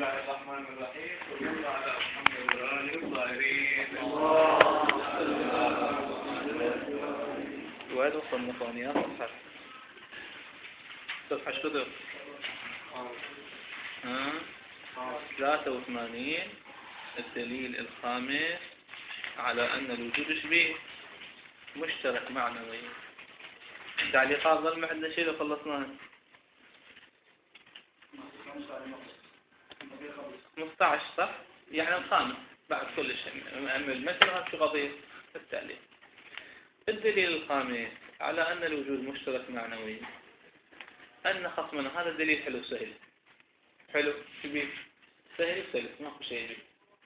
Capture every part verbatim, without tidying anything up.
الله الرحمن الرحيم صلى الله على محمد وآله الطاهرين. وين وصلنا ثانية صفحة صفحة شو ده؟ ها ثلاثة وثمانين. الدليل الخامس على أن الوجود شبيه مشترك معنوي. تعليقات ظل ما عندنا شيء لو خلصناه. خمسة عشر صح؟ يعني الخامس بعد كل شيء. أما المثل هذا شو قضية التعليق. الدليل الخامس على أن الوجود مشترك معنوي أن خصمنا هذا دليل حلو سهل. حلو كبير سهل سهل ماكو شيء بيه.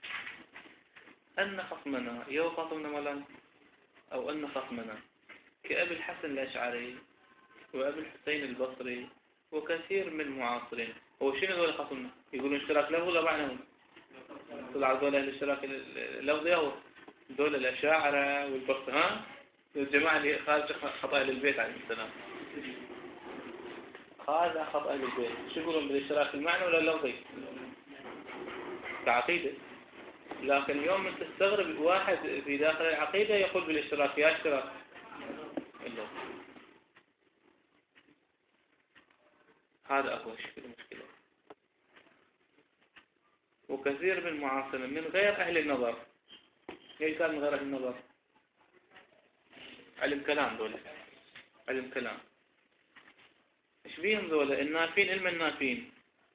أن خصمنا يو خصمنا ملان أو أن خصمنا كأبي الحسن الأشعري وأبي الحسين البصري وكثير من المعاصرين. هو شنو ذول خصمنا؟ يقولون اشتراك لفظي ولا معنوي؟ طلع ذول الاشتراك اللفظي هو ذول الأشاعرة والبصري ها؟ الجماعة اللي خارج خطأ للبيت عليه السلام. هذا خطأ للبيت. شو يقولون بالاشتراك المعنوي ولا اللفظي؟ كعقيدة. لكن اليوم انت تستغرب واحد في داخل العقيدة يقول بالاشتراك يا اشتراك اللفظي. هذا أقوى شكل المشكلة. وكثير من المعاصرين من غير أهل النظر. ليش قال من غير أهل النظر؟ علم كلام دولة. علم كلام. إيش بيهم دولة؟ النافين علم النافين.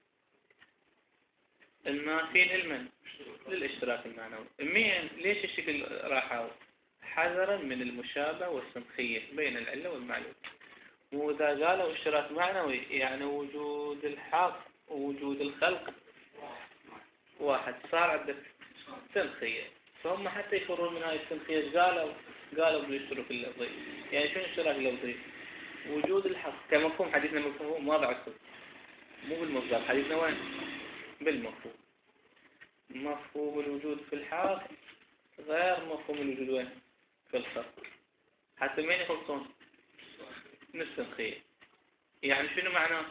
النافين علما للاشتراك المعنوي. مين؟ ليش الشكل راحوا؟ حذرا من المشابهة والسمخية بين العلة والمعلوم. وإذا قالوا اشتراك معنوي يعني وجود الحق ووجود الخلق واحد صار عندك سمخية. فهم حتى يفرون من هاي السمخية ايش قالوا؟ قالوا بالاشتراك اللفظي. يعني شنو الاشتراك اللفظي؟ وجود الحق كمفهوم. حديثنا مفهوم واضح عكسه مو بالمصدر. حديثنا وين؟ بالمفهوم. مفهوم الوجود في الحق غير مفهوم الوجود وين؟ في الخلق. حتى مين يخلصون؟ نفس الخير. يعني شنو معناه؟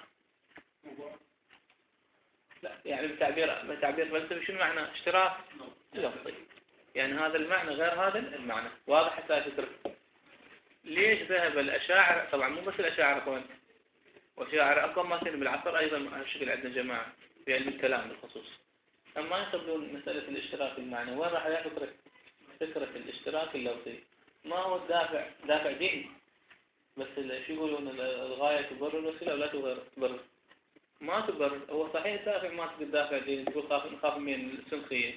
لا يعني بتعبير بتعبير فلسفي شنو معناه؟ اشتراك لفظي. يعني هذا المعنى غير هذا المعنى. واضح حتى الفكرة. ليش ذهب الأشاعرة؟ طبعا مو بس الأشاعرة كمان. وأشاعرة أقوى ما كانوا بالعصر أيضا الشكل عندنا جماعة في علم الكلام بالخصوص. أما يقبلون مسألة الاشتراك المعنى. وين راح يأخذ فكرة؟ فكرة الاشتراك اللفظي. ما هو الدافع؟ دافع ديني. بس شو يقولون الغاية تبرر الوسيلة ولا تبرر؟ ما تبرر. هو صحيح دافع ما تقدر دافع ديني تقول خاف نخاف من السمخية.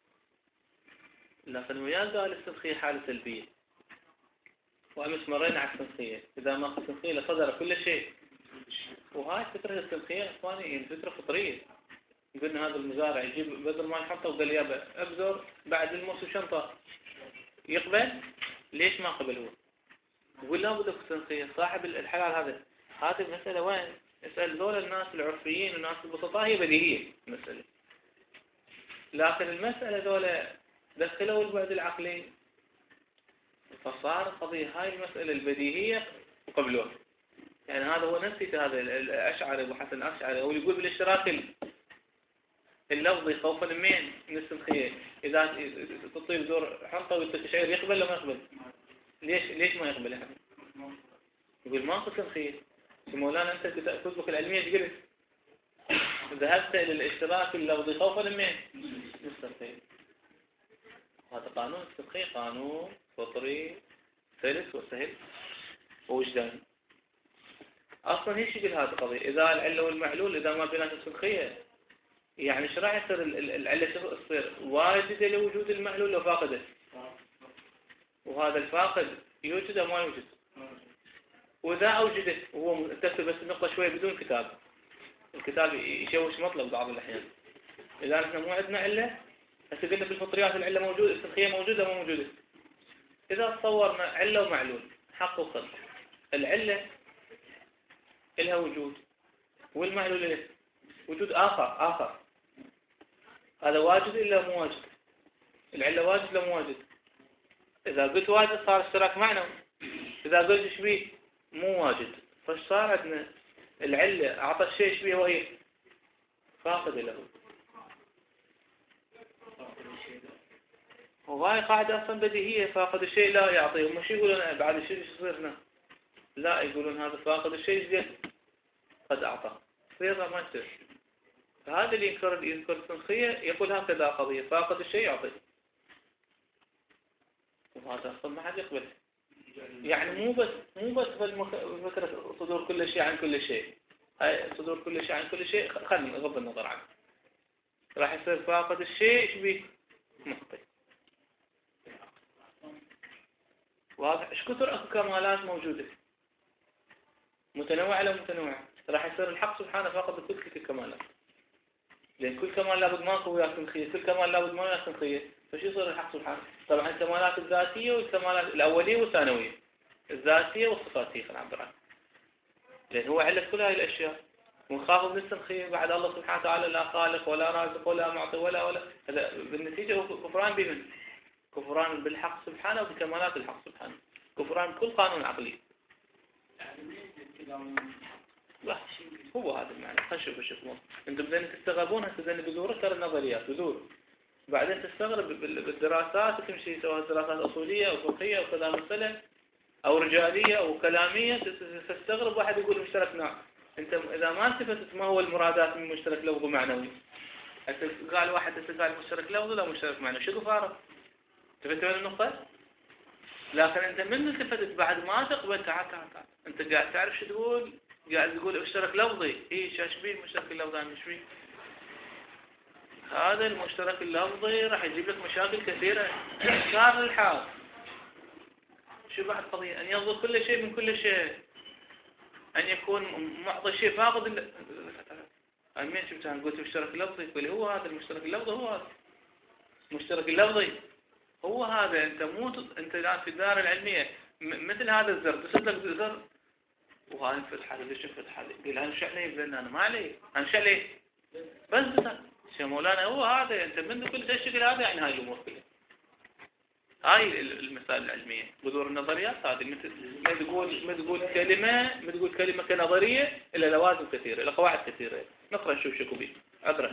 لكن وياه قال السمخية حالة سلبية. وأمس مرينا على السمخية. إذا ما في السمخية لصدر كل شيء. وهاي فكرة السمخية إخواني فكرة فطرية. قلنا هذا المزارع يجيب بذر ما يحطه وقال يابا أبذر بعد الموسم شنطة. يقبل؟ ليش ما قبل هو؟ يقول لا بدك السمخية. صاحب الحلال هذا. هذه المسألة وين؟ اسأل ذول الناس العرفيين والناس البسطاء هي بديهية المسألة. لكن المسألة ذولا دخلوا البعد العقلي. فصار قضية هاي المسألة البديهية وقبلوها. يعني هذا هو نفسي هذا الأشعري أبو حسن الأشعري هو يقول بالاشتراك اللفظي خوفا من من السمخية. إذا تطيب دور حنطة والتشعير يقبل ولا ما يقبل؟ ليش ليش ما يقبل يعني؟ يقول ما أخذ سمخية. مولانا أنت كتبك العلمية تقول ذهبت إلى الاشتراك اللفظي خوفا من من السمخية. هذا قانون السمخية قانون فطري سلس وسهل ووجداني. أصلا هي شكل هذا القضية. إذا العلة والمعلول إذا ما بينات السمخية يعني ايش راح يصير العلة تصير واجدة لوجود المعلول لو فاقده. وهذا الفاقد يوجد أو ما يوجد. وإذا أوجدت وهو تكتب بس النقطة شوية بدون كتاب. الكتاب يشوش مطلب بعض الأحيان. إذا نحن مو عندنا علة هسه قلنا بالفطريات العلة موجودة السمخية موجودة أو ما موجودة. إذا تصورنا علة ومعلول حق وخلق. العلة لها وجود والمعلول له وجود آخر آخر. هذا واجد إلا مو واجد. العلة واجد لا مو واجد. إذا قلت واجد صار اشتراك معنوي. إذا قلت شبيه مو واجد. فاش صار عندنا العلة أعطى الشيء شبيه وهي فاقد له. وهاي قاعدة أصلا بديهية، فاقد الشيء لا يعطيه. هم شو يقولون بعد الشيء ايش يصير هنا؟ لا يقولون هذا فاقد الشيء زين قد أعطى، صير ما يصير. فهذا اللي ينكر ينكر السنخية يقول هكذا قضية فاقد الشيء يعطي، وهذا أصلا ما حد يقبل. يعني مو بس مو بس فكرة صدور كل شيء عن كل شيء، هاي صدور كل شيء عن كل شيء خلينا نغض النظر عنه، راح يصير فاقد الشيء ايش بيه؟ معطي. واضح؟ ايش كثر اكو كمالات موجودة متنوعة لو متنوعة، راح يصير الحق سبحانه فاقد كل تلك الكمالات، لأن كل كمال لابد ماكو وياه سنخية، كل كمال لابد ما وياه سنخية، فشو يصير الحق سبحانه؟ طبعا الكمالات الذاتية والكمالات الأولية والثانوية، الذاتية والصفاتية خلينا نعبر عنها، لأن هو علة كل هاي الأشياء. ونخاف من السنخية بعد الله سبحانه وتعالى لا خالق ولا رازق ولا معطي ولا ولا هذا بالنتيجة هو كفران بمن؟ كفران بالحق سبحانه وبكمالات الحق سبحانه، كفران بكل قانون عقلي. لا هو هذا المعنى. خلينا نشوف شوف انتم بدنا تستغربون هسه بدنا بذور ترى النظريات بذور، بعدين تستغرب بالدراسات تمشي سواء دراسات اصوليه او فقهيه او كلام مسألة او رجاليه او كلاميه، تستغرب واحد يقول مشترك نوع. انت اذا ما التفتت ما هو المرادات من مشترك لفظي معنوي، قال واحد قال مشترك لفظي ولا مشترك معنوي، شو فارق؟ تفهمت وين النقطه؟ لكن انت من التفتت بعد ما تقبل تعال تعال تعال انت قاعد تعرف شو تقول، قاعد تقول مشترك لفظي، ايش ايش بيه المشترك اللفظي مش بيه؟ هذا المشترك اللفظي راح يجيب لك مشاكل كثيرة. صار الحال شو بعد قضية؟ أن ينظر كل شيء من كل شيء، أن يكون معطي شيء فاقد ال... أمين شفتها قلت مشترك لفظي، يقول هو هذا المشترك اللفظي، هو هذا المشترك اللفظي هو هذا. أنت مو أنت الآن في الدار العلمية م... مثل هذا الزر تسد لك زر وهذا في الحالة ليش في الحالة يقول أنا شو علي بلنا أنا ما علي أنا شو علي بس بس يا مولانا هو هذا. أنت من كل الشكل هذا يعني هاي الأمور كلها، هاي المسائل العلمية بذور النظريات هذه. مثل ما تقول ما تقول كلمة ما تقول كلمة كنظرية إلا لوازم كثيرة إلا قواعد كثيرة. نقرأ نشوف شو كبير أقرأ.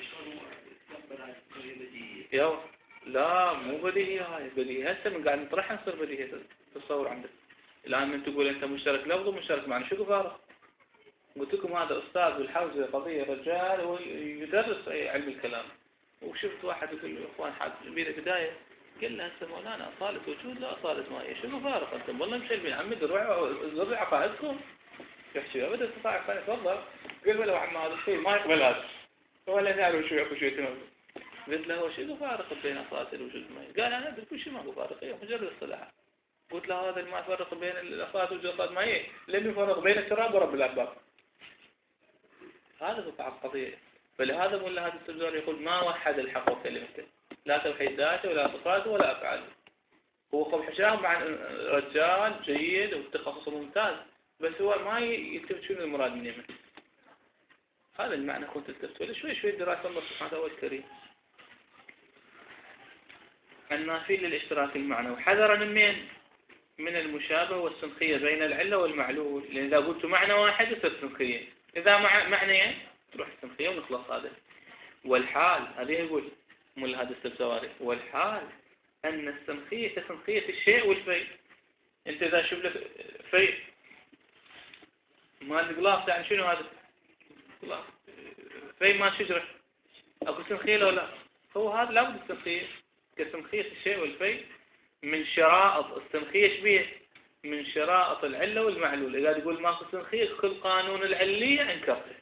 يا لا مو بديهية هاي بديهية هسه من قاعد نطرحها نصير بديهية تصور عندك. الآن من تقول أنت مشترك لفظ ومشترك معنى شو فارق؟ قلت لكم هذا أستاذ بالحوزة قضية رجال ويدرس علم الكلام، وشفت واحد يقول له إخوان حاج بينا بداية قال له هسه مولانا أصالة وجود لا أصالة مائية شو فارق أنتم والله مشلبين عمي ذرع ذرع عقائدكم يحكي أبدا استطاع ثاني تفضل. قال له عم هذا الشيء ما يقبل هذا ولا نعرف شو يأكل شو يتنظر. قلت له هو شو فارق بين أصالة الوجود المائية؟ قال أنا أدري كل شيء ما هو فارق هي مجرد اصطلاح. قلت له هذا ما يفرق بين الأصالة والوجود الأصالة المائية لم يفرق بين التراب ورب الأرباب. هذا هو بعض القضية. فلهذا مولا هذا السبزور يقول ما وحد الحق وكلمته لا توحيد ذاته ولا صفاته ولا أفعاله. هو قبل حشاه مع رجال جيد وتخصصه ممتاز بس هو ما يلتفت شنو المراد من يمن. هذا المعنى كنت تلتفت ولا شوي شوي دراسة الله سبحانه وتعالى الكريم. النافي للاشتراك المعنوي حذرا من مين؟ من المشابه والسنخية بين العلة والمعلول، لأن إذا قلت معنى واحد يصير سنخية، إذا مع معنى تروح السنخية ونخلص هذا. والحال هذه يقول مول هذا السبزواري والحال أن السنخية كسنخية الشيء والفيء. أنت إذا شوف لك فيء مال الغلاف يعني شنو هذا؟ غلاف فيء مال شجرة أكو سنخية لو لا؟ هو هذا لابد السنخية كسنخية الشيء والفيء من شرائط السنخية شبيه من شرائط العلة والمعلول. إذا تقول ماكو سنخية كل قانون العلية انكرته.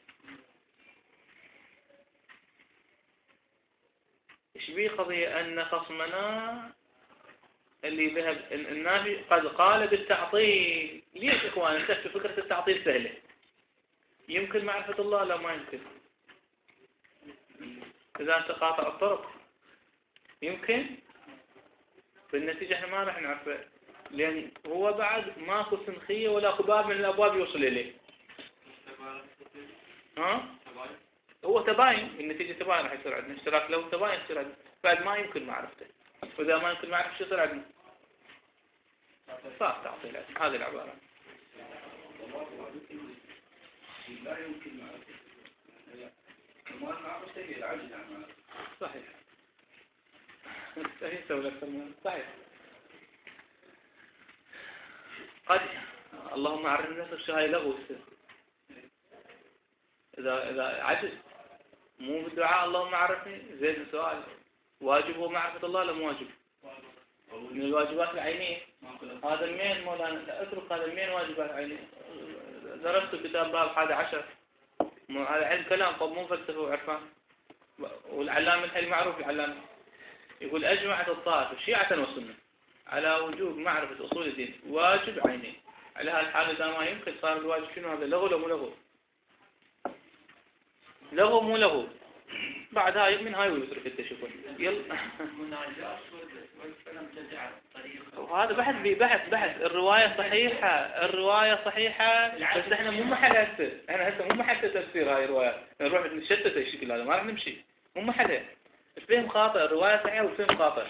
شبيه قضية أن خصمنا اللي ذهب النافي قد قال بالتعطيل. ليش إخوان انتهت فكرة التعطيل سهلة؟ يمكن معرفة الله لا ما يمكن. إذا تقاطع الطرق يمكن بالنتيجة احنا ما راح نعرفه لأن هو بعد ماكو سنخية ولا باب من الأبواب يوصل إليه. ها؟ هو تباين النتيجة تباين راح يصير عندنا اشتراك لو تباين يصير عندنا بعد ما يمكن معرفته. وإذا ما يمكن معرفة شو يصير عندنا؟ صار تعطيل عندنا. هذه العبارة. لا يمكن معرفته. ما نعرف شيء العجز عن معرفته. صحيح. ايش يسوي أكثر من صحيح. قد اللهم عرفنا نفسه هاي لغو. إذا إذا عجز مو بالدعاء اللهم عرفني زين السؤال واجب هو معرفة الله ولا مو واجب؟ من الواجبات العينية. هذا المين مولانا اترك هذا المين واجبات عينية. درست كتاب باب حادي عشر هذا علم كلام طب مو فلسفة وعرفان. والعلامة الحلي معروف العلامة يقول أجمعت الطائفة شيعة وسنة على وجوب معرفة أصول الدين واجب عيني. على هالحالة إذا ما يمكن صار الواجب شنو هذا لغو ولا مو لغو؟ لغو مو لغو. بعد هاي من هاي ويترك التشكل يلا. وهذا بحث بحث بحث الرواية صحيحة الرواية صحيحة بس احنا مو محل هسه احنا هسه مو محل تفسير هاي الرواية نروح نشتت الشكل هذا ما راح نمشي مو محلها. الفهم خاطئ الرواية صحيحة والفهم خاطئ.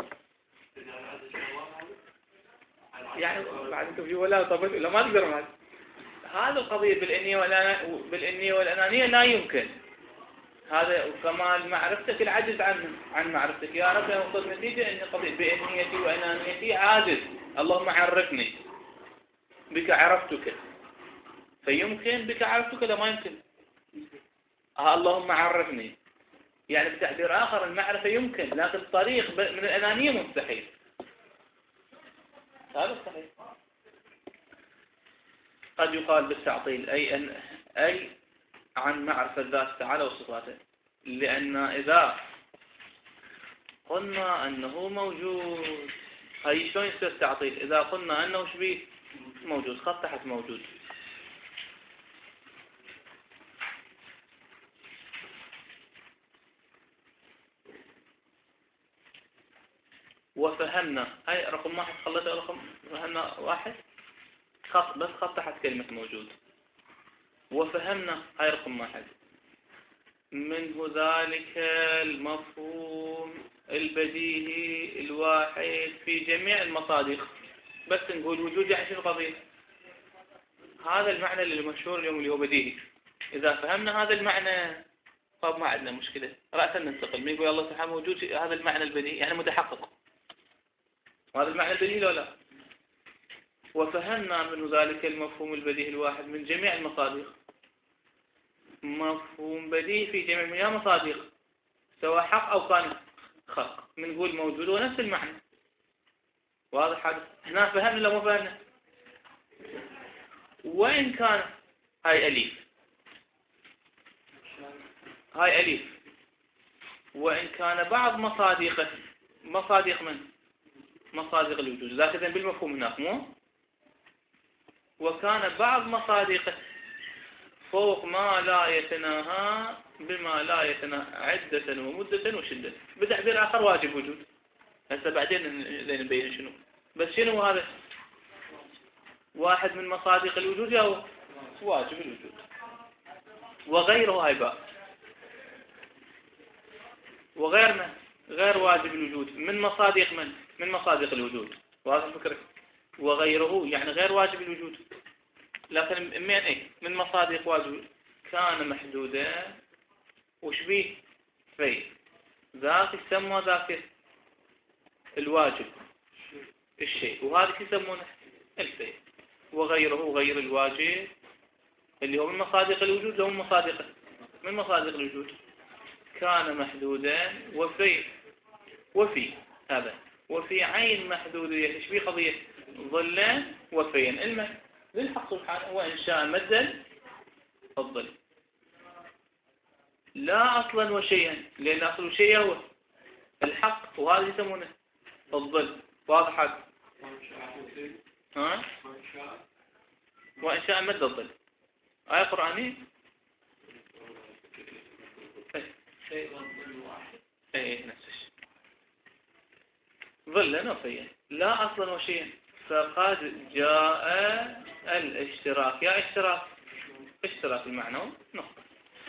يعني بعد انتم في ولا طبت ولا ما تقدر معك. هذا القضية بالإنية والأنا بالإنية والأنانية لا يمكن. هذا كمال معرفتك العجز عن عن معرفتك يا رب أنا وصلت نتيجة إن قضية بإنيتي وأنانيتي عاجز اللهم عرفني بك عرفتك فيمكن بك عرفتك لا ما يمكن. آه اللهم عرفني يعني بتعبير آخر المعرفة يمكن لكن الطريق من الأنانية مستحيل. هذا صحيح. قد يقال بالتعطيل أي أن أي عن معرفة الذات تعالى وصفاته لأن إذا قلنا أنه موجود هاي شلون يصير تعطيل؟ إذا قلنا أنه شبيه موجود خط تحت موجود وفهمنا هاي رقم واحد خليته رقم فهمنا واحد خط بس خط تحت كلمة موجود وفهمنا هاي رقم واحد منه ذلك المفهوم البديهي الواحد في جميع المصادق بس نقول وجود يعني شنو القضية هذا المعنى اللي المشهور اليوم اللي هو بديهي. إذا فهمنا هذا المعنى طب ما عندنا مشكلة رأسا ننتقل من يقول الله سبحانه موجود هذا المعنى البديهي يعني متحقق وهذا المعنى البديهي لا لا. وفهمنا منه ذلك المفهوم البديهي الواحد من جميع المصادق مفهوم بديهي في جميع المصادق سواء حق أو كان خلق بنقول موجود ونفس المعنى واضح حدث هنا فهمنا لو ما فهمنا. وإن كان هاي أليف هاي أليف وإن كان بعض مصادقه مصادق من مصادق الوجود ذاك بالمفهوم هناك مو وكان بعض مصادقه فوق ما لا يتناهى بما لا يتناهى عدة ومدة وشدة بتعبير آخر واجب وجود. هسه بعدين نبين شنو بس شنو هذا واحد من مصادق الوجود أو واجب الوجود وغيره هاي بقى وغيرنا غير واجب الوجود من مصادق من من مصادق الوجود وهذا الفكرة وغيره يعني غير واجب الوجود لكن من ايه من مصادق واجب كان محدودا وشبيه في ذاك يسمى ذاك الواجب الشيء وهذا يسمونه الفي وغيره غير الواجب اللي هو من مصادق الوجود لو من مصادقه من مصادق الوجود كان محدودا وفي وفي هذا وفي عين محدودية تشبيه قضية ظلا وفيا المد للحق سبحانه وإن شاء مدا الظل لا أصلا وشيئا لأن أصل شيء هو الحق وهذا يسمونه الظل واضح ها وإن شاء مد الظل آية قرآنية شيء والظل واحد ايه نفس الشيء ظلا وفيا لا أصلا وشيئا فقد جاء الاشتراك يا اشتراك اشتراك المعنى نقطة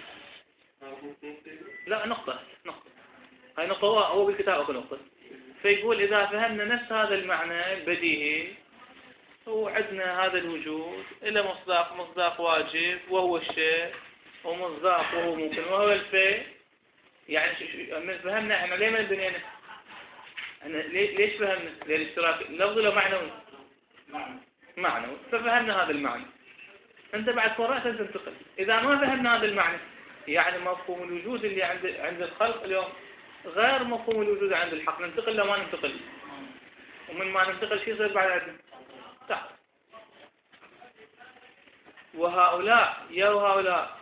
لا نقطة نقطة هاي نقطة هو بالكتاب أكو نقطة فيقول إذا فهمنا نفس هذا المعنى البديهي وعدنا هذا الوجود إلى مصداق مصداق واجب وهو الشيء ومصداق وهو ممكن وهو الفي يعني من فهمنا احنا ليه ما بنينا احنا ليش فهمنا الاشتراك لفظي لو معنوي؟ نعم. معنوي، ففهمنا هذا المعنى. انت بعد قرأت تنتقل. اذا ما فهمنا هذا المعنى يعني مفهوم الوجود اللي عند عند الخلق اليوم غير مفهوم الوجود عند الحق، ننتقل لو ما ننتقل. ومن ما ننتقل شيء يصير بعد عندنا تعال. وهؤلاء يا وهؤلاء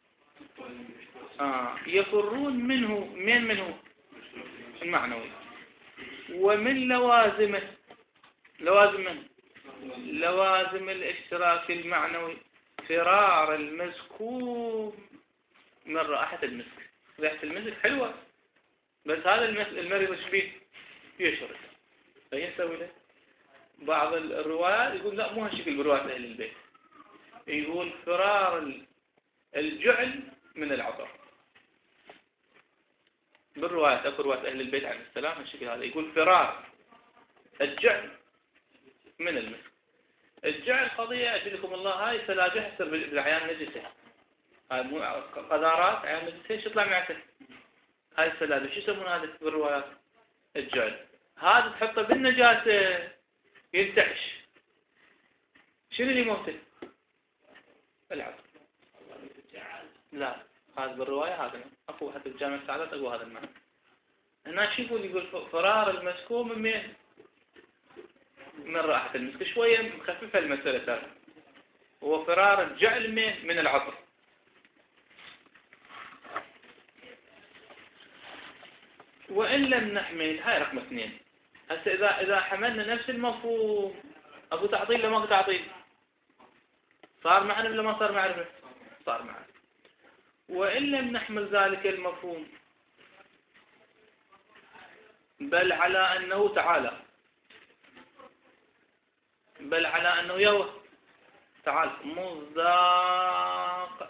آه يفرون منه من منه المعنوي ومن لوازمه. لوازم من؟ لوازم الاشتراك المعنوي فرار المسكوب من رائحة المسك. رائحة المسك حلوة بس هذا المريض ايش فيه؟ يشرب. فيسوي له بعض الروايات يقول لا مو هالشكل برواية أهل البيت، يقول فرار الجعل من العطر. بالروايات اكو رواية أهل البيت عليه السلام الشكل هذا يقول فرار الجعل من المسك. الجعل قضية أجلكم الله هاي سلاجح يصير بالعيان نجسة، هاي مو قذارات عيان نجسة ايش يطلع معته؟ هاي السلاجح شو يسمون هذا بالروايات؟ الجعل. هذا تحطه بالنجاسة ينتعش. شنو اللي موته؟ العطر. لا هذا بالرواية هذا اكو حتى بجامع السعادات اكو هذا المعنى. هنا شو يقول؟ يقول فرار المسكوم من من رائحة المسك. شوية مخففة المسألة هذا. هو فرار الجعل من من العطر. وإن لم نحمل هاي رقم اثنين. هسه إذا إذا حملنا نفس المفهوم أبو تعطيل لما أبو تعطيل صار معنا ولا ما صار معرفة؟ صار معنا. وإن لم نحمل ذلك المفهوم بل على أنه تعالى بل على أنه يوه تعالى مصداق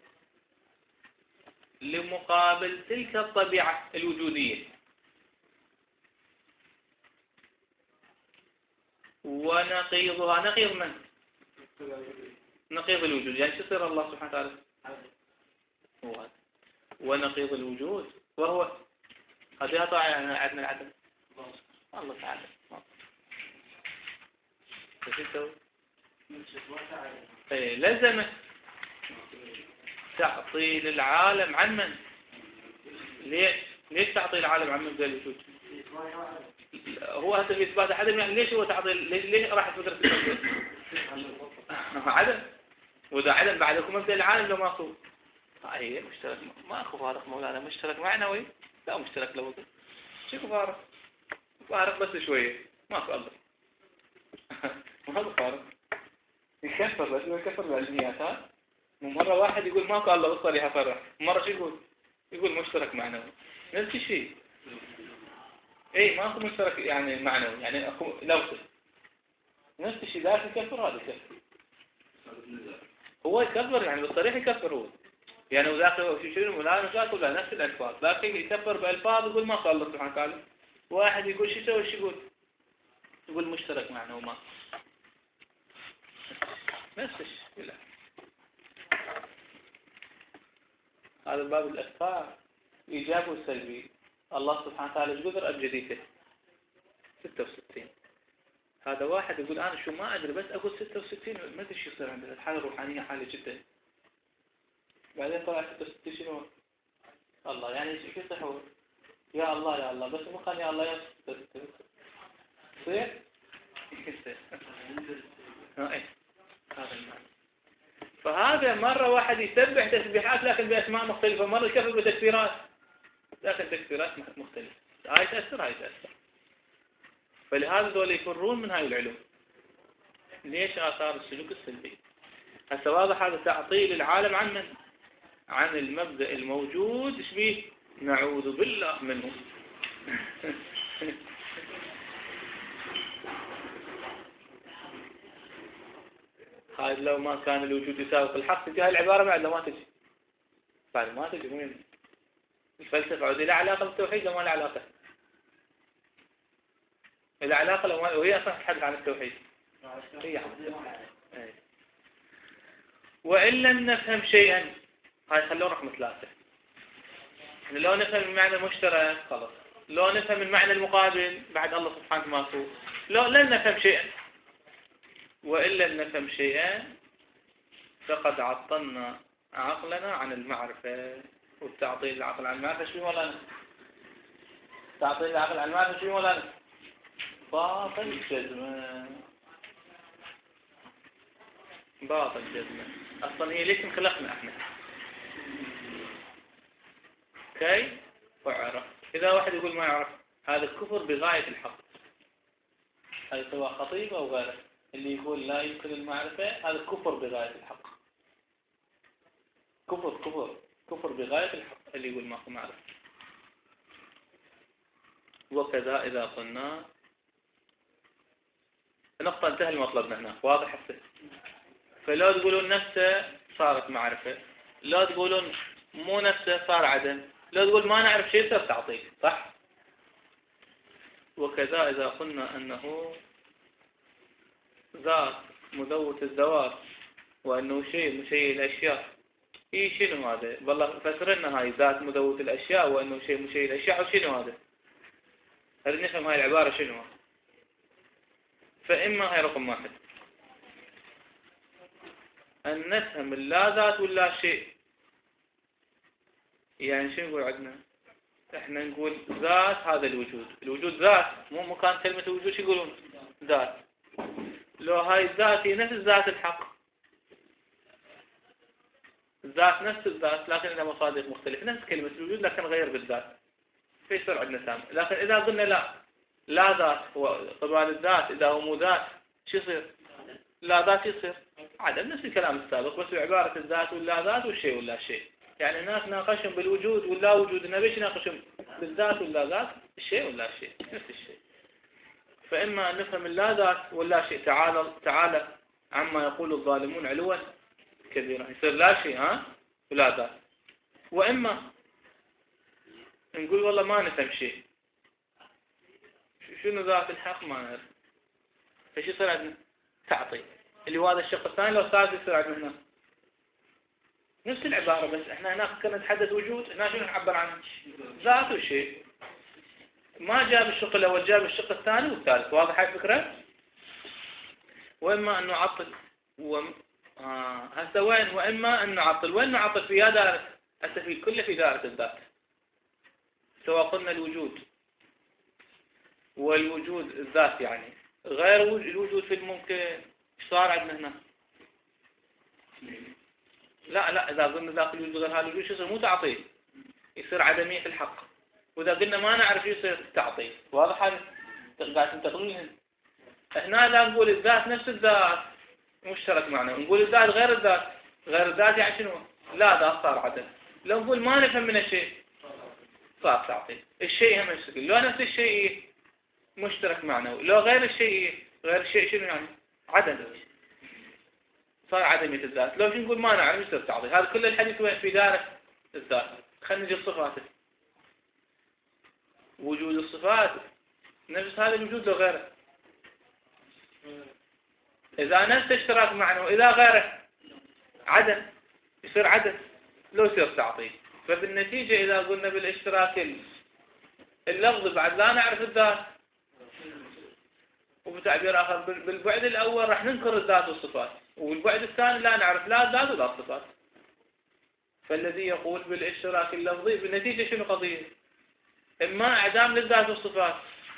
لمقابل تلك الطبيعة الوجودية ونقيضها. نقيض من؟ نقيض الوجود. يعني شو يصير الله سبحانه وتعالى؟ هو هذا ونقيض الوجود وهو هذه طاعة عندنا العدم الله تعالى. ايش يسوي؟ ايه لزمه تعطيل العالم عن من؟ ليش؟ ليش تعطيل العالم عن من ذا الوجود؟ هو هذا في إثبات عدم. يعني ليش هو تعطيل؟ ليش ليش راح فكرة التوحيد؟ عدم. وإذا عدم بعدكم مبدأ العالم لو ماكو هي مشترك ما اخو فارق مولانا مشترك معنوي لا مشترك لو شو فارق؟ فارق بس شوية ماكو الله ما هو فارق يكفر بس ما يكفر بالعلميات. ها مرة واحد يقول ماكو الله بالصريحة فرح، مرة شو يقول؟ يقول مشترك معنوي نفس الشيء. اي ماكو مشترك يعني معنوي يعني اخو لوصف نفس الشيء. ذاك يكفر هذا يكفر هو يكفر يعني بالصريح يكفر هو يعني وذاك شنو ولا ذاك ولا نفس الالفاظ لكن يكفر بالفاظ يقول ما قال الله سبحانه وتعالى. واحد يقول شو يسوي شو يقول؟ يقول مشترك معنوي ما نفس الشيء. لا هذا باب الأخطاء إيجابي وسلبي. الله سبحانه وتعالى ايش قدر أبجديته؟ ستة وستين. هذا واحد يقول أنا شو ما أدري بس أقول ستة وستين ما أدري شو يصير عندنا الحالة الروحانية حالة جدا. بعدين طلع ستة وستين شنو؟ الله يعني شو يصير؟ يا الله يا الله بس مو خلي يا الله يا ستة وستين يصير؟ يصير. إيه هذا المعنى. فهذا مرة واحد يسبح تسبيحات لكن بأسماء مختلفة، مرة يكفر بتكفيرات لكن تكفيرات مختلفة. هاي تأثر هاي تأثر. فلهذا دول يفرون من هاي العلوم. ليش؟ آثار السلوك السلبي. هسه واضح هذا تعطيل العالم عن من؟ عن المبدأ الموجود ايش بيه؟ نعوذ بالله منه. هاي لو ما كان الوجود يساوق الحق تجي هاي العبارة بعد لو ما تجي بعد ما تجي وين الفلسفة عودي لها علاقة بالتوحيد لو ما لها علاقة لها علاقة لو ما وهي أصلا تتحدث عن التوحيد هي حمد. وإن لم نفهم شيئا هاي خلوه رقم ثلاثة. لو نفهم المعنى المشترك خلاص لو نفهم المعنى المقابل بعد الله سبحانه ماكو، لو لن نفهم شيئا، وإن لم نفهم شيئا فقد عطلنا عقلنا عن المعرفة. والتعطيل العقل عن المعرفة شو ولا تعطيل العقل عن المعرفة شو ولا باطل جزمة، باطل جزمة. أصلا هي ليش خلقنا احنا كي وعرف. إذا واحد يقول ما يعرف هذا الكفر بغاية الحق، هذا سواء خطيب أو غيره، اللي يقول لا يمكن المعرفة هذا كفر بغاية الحق، كفر كفر كفر بغاية الحق اللي يقول ما هو معرفة. وكذا إذا قلنا نقطة انتهى المطلب هنا واضح حسه. فلا تقولون نفسه صارت معرفة، لا تقولون مو نفسه صار عدم، لا تقول ما نعرف شيء صار تعطيل، صح؟ وكذا إذا قلنا أنه ذات مذوت الذوات وأنه شيء مشيء الأشياء، إيه شنو هذا؟ والله فسرنا هاي ذات مذوت الأشياء وأنه شيء مشيء الأشياء، وشنو هذا؟ هل نفهم هاي العبارة شنو؟ فإما هاي رقم واحد أن نفهم اللا ذات ولا شيء. يعني شنو نقول عندنا؟ احنا نقول ذات هذا الوجود، الوجود ذات، مو مكان كلمة الوجود شو يقولون؟ ذات. لو هاي الذات هي نفس ذات الحق، الذات نفس الذات لكن لها مصادر مختلفة، نفس كلمة الوجود لكن غير بالذات، في يصير عندنا سام. لكن إذا قلنا لا لا ذات هو قبال الذات، إذا هو مو ذات شو يصير؟ لا ذات يصير عدم، نفس الكلام السابق بس بعبارة الذات ولا ذات والشيء ولا شيء. يعني الناس ناقشهم بالوجود ولا وجود، النبي ايش ناقشهم؟ بالذات ولا ذات، الشيء ولا شيء، نفس الشيء. فإما أن نفهم اللا ذات ولا شيء تعالى تعالى عما يقول الظالمون علوا كبيرا، يصير لا شيء ها ولا ذات. وإما نقول والله ما نفهم شيء، شنو ذات الحق ما نعرف، فايش يصير عندنا؟ تعطيل، اللي هو هذا الشق الثاني. لو صار يصير عندنا هنا نفس العبارة، بس احنا هناك كنا نتحدث وجود، هنا شنو نعبر عنه؟ ذات وشيء. ما جاب الشق الأول، جاب الشق الثاني والثالث. واضح هاي الفكرة؟ وإما أن نعطل و... آه. هسه وين؟ وإما أن نعطل، وين نعطل فيها دائرة؟ هسه في كله في دائرة الذات. سواء قلنا الوجود والوجود الذات يعني غير الوجود في الممكن، ايش صار عندنا هنا؟ لا لا إذا قلنا ذاك الوجود غير هذا الوجود شو يصير؟ مو تعطيل، يصير عدمية في الحق. وإذا قلنا ما نعرف يصير تعطيل. واضح هذا؟ قاعد تنتقلون هنا. لا نقول الذات نفس الذات مشترك معنا، نقول الذات غير الذات، غير الذات يعني شنو؟ لا ذات صار عدم. لو نقول ما نفهم من الشيء صار تعطيل. الشيء هم يستقل، لو نفس الشيء مشترك معنا، لو غير الشيء غير الشيء شنو يعني؟ عدم، صار عدمية الذات. لو شو نقول ما نعرف يصير تعطيل. هذا كل الحديث وين؟ في دائرة الذات. خلينا نجي صفاته. وجود الصفات نفس هذا الوجود لو غيره، إذا نفس اشتراك معنا وإذا غيره عدم يصير عدم، لو يصير تعطيل. فبالنتيجة إذا قلنا بالاشتراك اللفظ بعد لا نعرف الذات، وبتعبير آخر بالبعد الأول راح ننكر الذات والصفات، والبعد الثاني لا نعرف لا الذات ولا الصفات. فالذي يقول بالاشتراك اللفظي بالنتيجة شنو قضية؟ إما إعدام للذات والصفات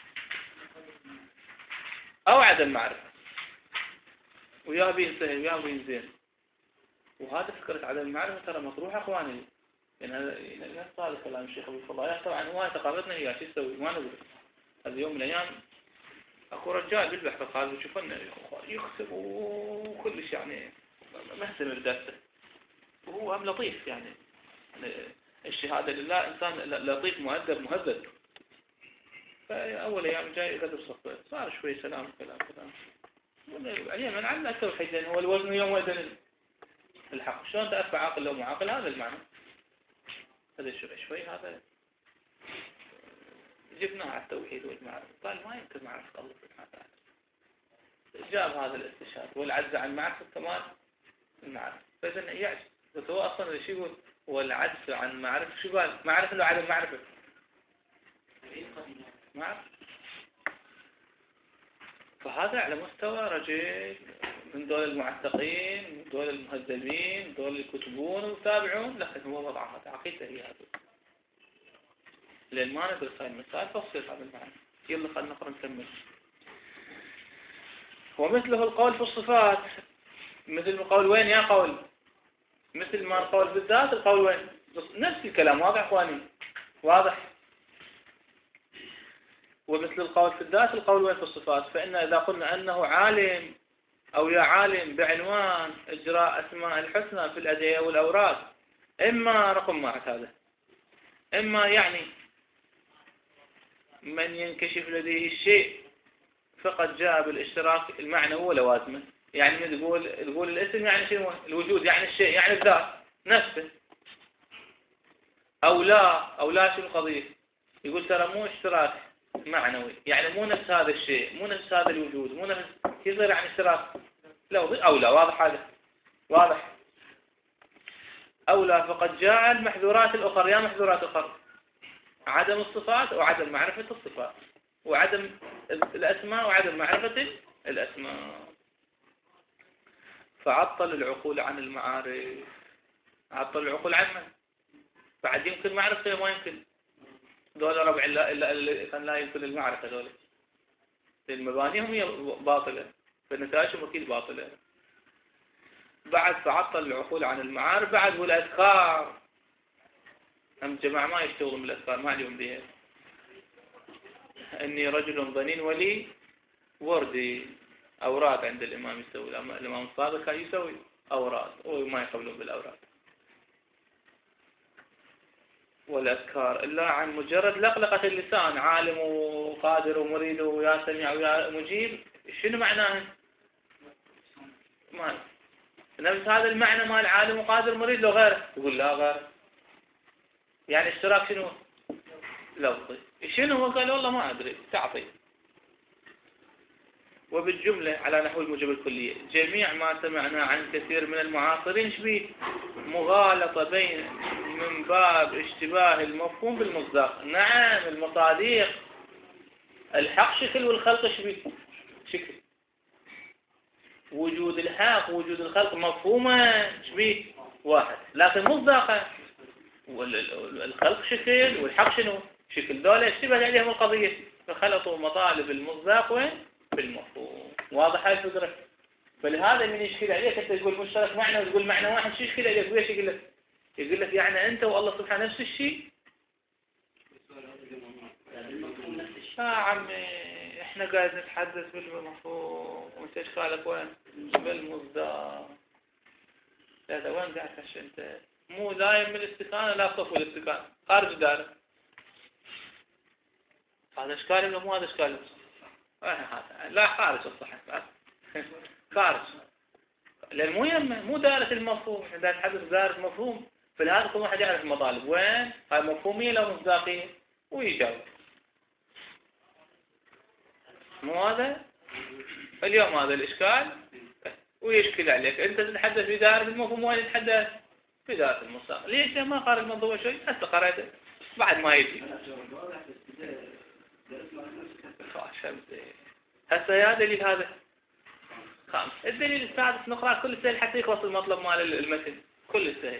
أو عدم معرفة، ويا بين سهل ويا بين زين. وهذا فكرة عدم المعرفة ترى مطروحة أخواني، يعني هذا هذا كلام الشيخ أبو الفضائيات طبعا هو ثقافتنا هي شو تسوي ما نقول. هذا يوم من الأيام أكو رجال بالبحث الخارج وشوفنا يخسب وكل شيء يعني مهتم بدرسه، وهو هم لطيف يعني الشهادة لله إنسان لطيف مؤدب مهذب. فأول أيام جاي يقدر صفه صار شوي سلام كلام كلام يعني من عندنا التوحيد، لأن هو الوزن يوم وزن الحق. شلون تأفع عاقل لو معاقل؟ هذا المعنى. هذا شوي شوي هذا جبناه على التوحيد والمعرفة. قال ما يمكن معرفة الله سبحانه وتعالى. جاب هذا الاستشهاد والعجز عن معرفة كمان المعرفة. فإذا يعجز. بس هو أصلا شو يقول؟ والعجز عن معرفة شو قال؟ معرفة لو عدم معرفة. ما أعرف. فهذا على مستوى رجل من دول المعتقين، من دول المهذبين، من دول اللي يكتبون ويتابعون، لكن هو وضع هذا عقيدة هي هذه. لأن ما ندرس هاي المسائل فصل هذا المعنى. يلا خلينا نقرأ نكمل. ومثله القول في الصفات، مثل القول وين يا قول؟ مثل ما القول بالذات القول وين؟ نفس الكلام. واضح اخواني؟ واضح. ومثل القول في الذات القول وين في الصفات. فإن إذا قلنا أنه عالم أو يا عالم بعنوان إجراء أسماء الحسنى في الأدعية والأوراد، إما رقم واحد هذا، إما يعني من ينكشف لديه الشيء فقد جاء بالاشتراك المعنوي ولوازمه. يعني تقول تقول الاسم يعني شنو؟ الوجود، يعني الشيء، يعني الذات نفسه. أو لا أو لا شنو القضية؟ يقول ترى مو اشتراك معنوي، يعني مو نفس هذا الشيء، مو نفس هذا الوجود، مو نفس، يصير يعني اشتراك. لا أو لا. واضح هذا؟ واضح. أو لا فقد جاء المحذورات الأخرى. يا محذورات أخرى عدم الصفات وعدم معرفة الصفات، وعدم الأسماء وعدم معرفة الأسماء. فعطل العقول عن المعارف. عطل العقول عنها. بعد يمكن معرفة ما يمكن. دول ربع إلا إلا كان لا يمكن المعرفة دول. المبانيهم هي باطلة، فنتائجهم أكيد باطلة. بعد فعطل العقول عن المعارف. بعد والأذكار، هم جماعة ما يشتغلون بالأذكار، ما عليهم بها. إني رجل ظنين ولي وردي، أوراد عند الإمام يسوي. الإمام الصادق كان يسوي أوراد وما يقبلون بالأوراد والأذكار إلا عن مجرد لقلقة اللسان. عالم وقادر ومريد ويا سميع ويا مجيب، شنو معناه؟ ما نفس هذا المعنى مال عالم وقادر مريد لو غيره؟ يقول لا غيره. يعني اشتراك شنو؟ لفظي. شنو هو؟ قال والله ما أدري، تعطي. وبالجملة على نحو الموجب الكلية جميع ما سمعنا عن كثير من المعاصرين شبيه مغالطة بين من باب اشتباه المفهوم بالمصداق. نعم المصاديق الحق شكل والخلق شبيه شكل. وجود الحق ووجود الخلق مفهوما شبيه واحد، لكن مصداقا الخلق شكل والحق شنو شكل. دولة اشتبه عليهم القضية فخلطوا مطالب المصداق وين بالمفهوم. واضح هاي الفكرة؟ فلهذا من يشكل عليك انت تقول مشترك معنى وتقول معنى واحد، شو يشكل عليك؟ ويش يقول لك؟ يقول لك يعني انت والله سبحانه نفس الشيء. اه عمي احنا قاعد نتحدث بالمفهوم وانت اشكالك وين؟ بالمصداق. هذا وين قاعد تحش انت؟ مو دايم من الاستكانة لا صفو الاستكانة خارج داره. هذا اشكالي ولا مو هذا اشكالي؟ لا خارج الصحة خارج. لأن مو يمه مو دارة المفهوم. إذا تحدث دارة مفهوم فلهذا كل واحد يعرف المطالب وين هاي مفهومية لو مصداقية ويجاوب. مو هذا اليوم هذا الإشكال ويشكل عليك أنت تتحدث في دارة المفهوم وين تتحدث في دارة المصداق. ليش ما قارئ الموضوع شوي؟ هسه قرأته بعد ما يجي هسه يا دليل هذا خامس. الدليل السادس نقرأ كل سهل حتى يخلص المطلب مال المتن كل سهل.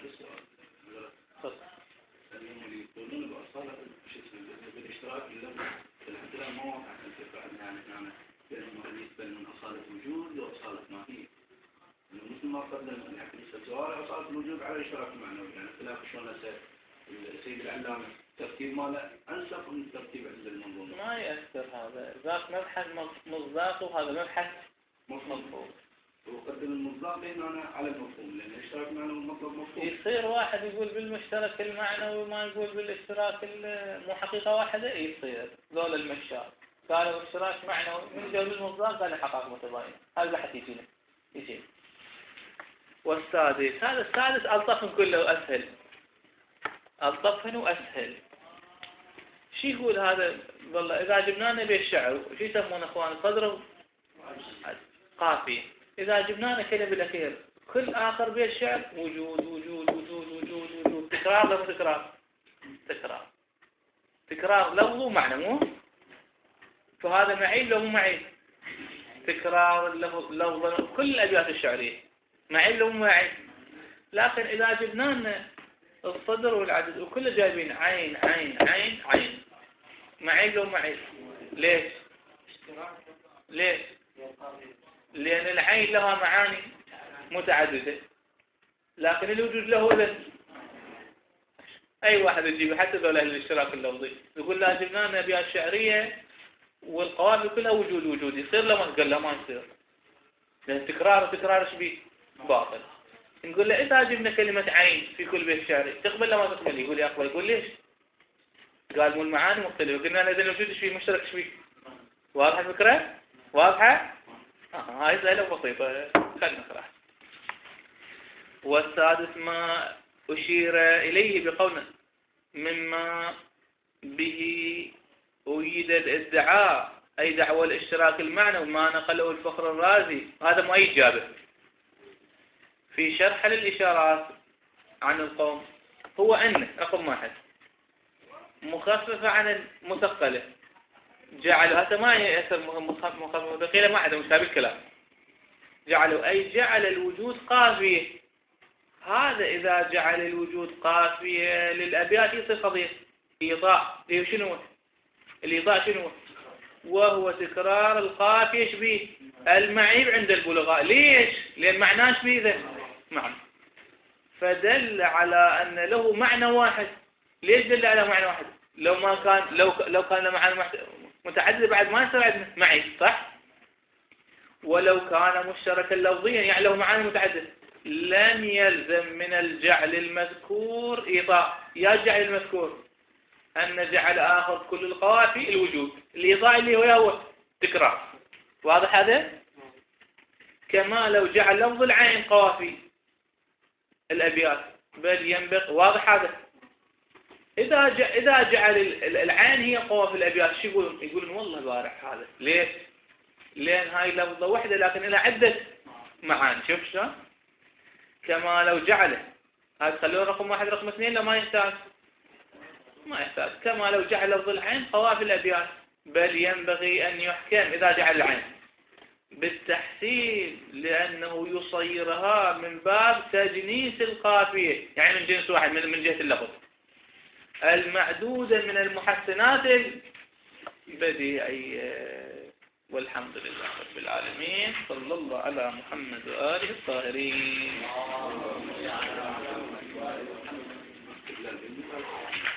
بالاشتراك الحمد لله ما وقع الفكرة أنها يعني بالنسبة من أصالة وجود وأصالة ما فيه. مثل ما قدم يعني السؤال أصالة الوجود على الاشتراك المعنوي، يعني خلاف شلون السيد العلامة الترتيب ماله أنسب من الترتيب عند المنظومة. ما يأثر هذا ذاك مبحث مصداق وهذا مبحث مفهوم. وقدم المصداق هنا على المفهوم لأن الاشتراك المعنوي المطلب مفهوم. يصير واحد يقول بالمشترك المعنوي وما يقول بالاشتراك مو حقيقة واحدة. يصير ذول المشار قالوا اشتراك معنوي من جو بالمصداق قال حقائق متباينة. هذا بحث يجينا يجي. والسادس هذا السادس ألطف من كله أسهل. ألطفهن وأسهل. شو يقول هذا؟ والله إذا جبنانا بالشعر شو يسمون أخوان صدره قافية. إذا جبنانا كلمة بالأخير كل آخر بالشعر وجود وجود وجود وجود وجود تكرار لو تكرار تكرار تكرار لفظ ومعنى مو فهذا معيب لو مو معيب؟ تكرار اللفظ لفظا كل الأبيات الشعرية معيب لو مو معيب؟ لكن إذا جبنا لنا الصدر والعدد وكل جايبين عين عين عين عين معيب لو معيب؟ ليش؟ ليش؟ لأن العين لها معاني متعددة لكن الوجود له ذات. أي واحد يجيب حتى ذولا الاشتراك اللفظي يقول لا جبنا لنا أبيات شعرية والقوافي كلها وجود وجود يصير له ما تقول له ما يصير لأن تكرار وتكرار شبيه باطل. نقول له إذا جبنا كلمة عين في كل بيت شعري تقبل لا ما تقبل؟ يقول لي أقبل. يقول ليش؟ قال مو المعاني مختلفة. قلنا له إذا الوجود ايش فيه مشترك ايش فيه؟ واضحة الفكرة؟ واضحة؟ آه هاي سهلة وبسيطة خلنا نقرأ. والسادس ما أشير إليه بقولنا مما به أيد الادعاء أي دعوى الاشتراك المعنى وما نقله الفخر الرازي هذا مؤيد جابر في شرح للإشارات عن القوم هو أن رقم واحد مخففة عن المثقلة جعلوا هذا ما يأثر مخففة قيل ما عدا مشابه الكلام جعلوا أي جعل الوجود قافية. هذا إذا جعل الوجود قافية للأبيات يصير قضية إيطاء. إيه شنو الإيطاء؟ شنو وهو تكرار القافية شبيه المعيب عند البلغاء. ليش؟ لأن معناه شبيه ذا معنى فدل على أن له معنى واحد. ليش دل على معنى واحد؟ لو ما كان لو لو كان له معنى متعدد بعد ما يصير معيب صح؟ ولو كان مشتركا لفظيا يعني له معاني متعددة لم يلزم من الجعل المذكور إيطاء. يا جعل المذكور أن جعل آخر كل القوافي الوجود الإيطاء اللي هو هو تكرار. واضح هذا؟ كما لو جعل لفظ العين قوافي الأبيات بل ينبغي. واضح هذا؟ إذا إذا جعل العين هي قوافي الأبيات شو يقولون؟ يقولون والله بارح هذا. ليش؟ لأن هاي لفظة واحدة لكن لها عدة معاني. شوف شلون؟ كما لو جعله هذا خلوه رقم واحد رقم اثنين لا ما يحتاج ما يحتاج. كما لو جعل لفظ العين قوافي الأبيات بل ينبغي أن يحكم إذا جعل العين بالتحسين لأنه يصيرها من باب تجنيس القافية يعني من جنس واحد من, من جهة اللفظ المعدودة من المحسنات البديعية. والحمد لله رب العالمين صلى الله على محمد وآله الطاهرين.